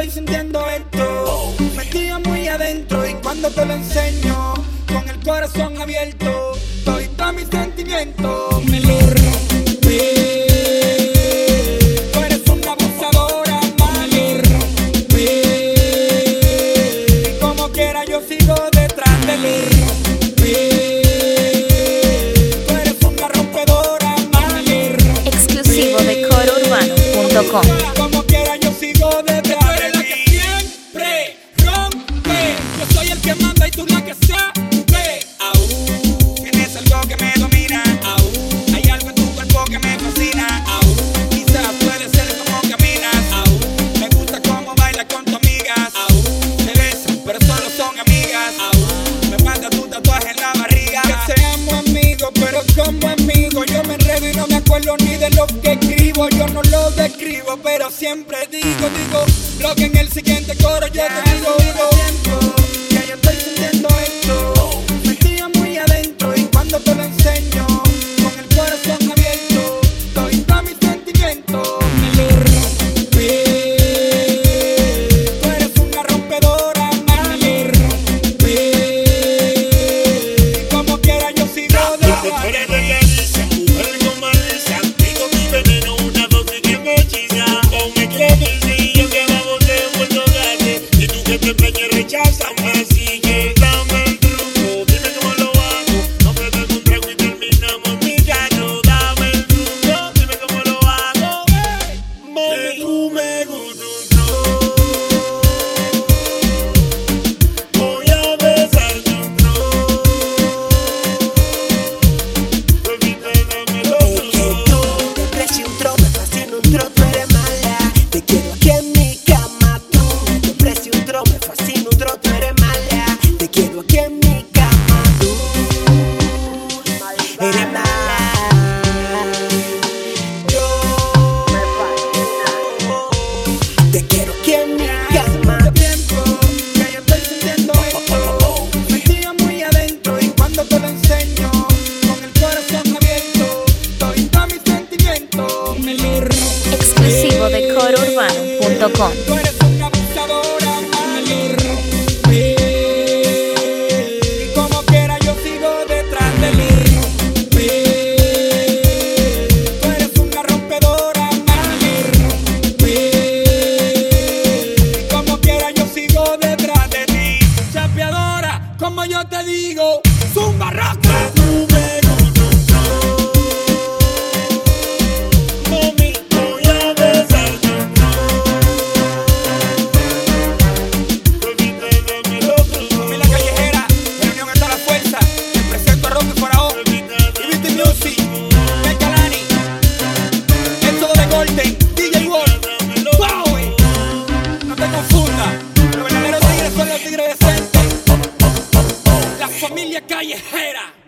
estoy sintiendo esto, metida muy adentro. Y cuando te lo enseño, con el corazón abierto, doy todos mis sentimientos. Me lo rompí. Tú eres una abusadora, me lo rompí. Y como quiera yo sigo detrás de lo rompí. Tú eres una rompedora, me lo rompí. Exclusivo de corourbano.com. Como quiera yo sigo detrás de la que siempre rompe. Yo soy el que manda y tú la que sabe. Tienes algo que me domina. Hay algo en tu cuerpo que me fascina. Quizás puede ser como caminas. Me gusta cómo bailas con tus amigas. Te besan, pero solo son amigas. Me manda tu tatuaje en la barriga. Que seamos amigos, pero como amigos yo me enredo y no me acuerdo ni de lo que escribo. Yo no lo describo, pero siempre digo lo que en el siguiente coro yo te digo. Que yo estoy sintiendo esto, metida muy adentro. Y cuando te lo enseño, con el corazón abierto, doy todos mis sentimientos. Me lo rompí. Tú eres una rompedora, me lo rompí. Y como quiera yo sigo detrás de ti. Así que dame el truco, dime cómo lo hago. No puedo un trago y terminamos mi gallo. Dame el truco, dime cómo lo hago. Mami, tú me gustas un tro. Voy a besarte un tro. Bebita, dame lo otro. Te aprecio un tro, me fascina un tro, tú eres mala. Te quiero aquí en mi cama, tú. Te aprecio un tro, me fascina un tro, tú eres mala. Te quiero aquí en mi cama, tú. Eres mala. Yo me fascina. Te quiero aquí en mi cama. Hace tiempo que yo estoy sintiendo esto, metida muy adentro. Y cuando te lo enseño, con el corazón abierto, doy todos mis sentimientos. Me lo rompí. Exclusivo de corourbano.com. Tú eres una abusadora, me lo rompí. Y como quiera yo sigo detrás de lo rompí. Tú eres una rompedora, me lo rompí. Y como quiera yo sigo detrás de ti. Chapeadora, como yo te digo, zumba rastra. Tú me gustas un tro. Mami, voy a besarte un tro. Bebita, dame lo otro. Familia callejera, en unión está la fuerza. Te presento a Rocky Faraón y Viti Music, Mecalani, Éxodo de Golden, DJ Wolf, Bowie. No te confundas, los verdaderos tigres son los tigres decentes. La familia callejera.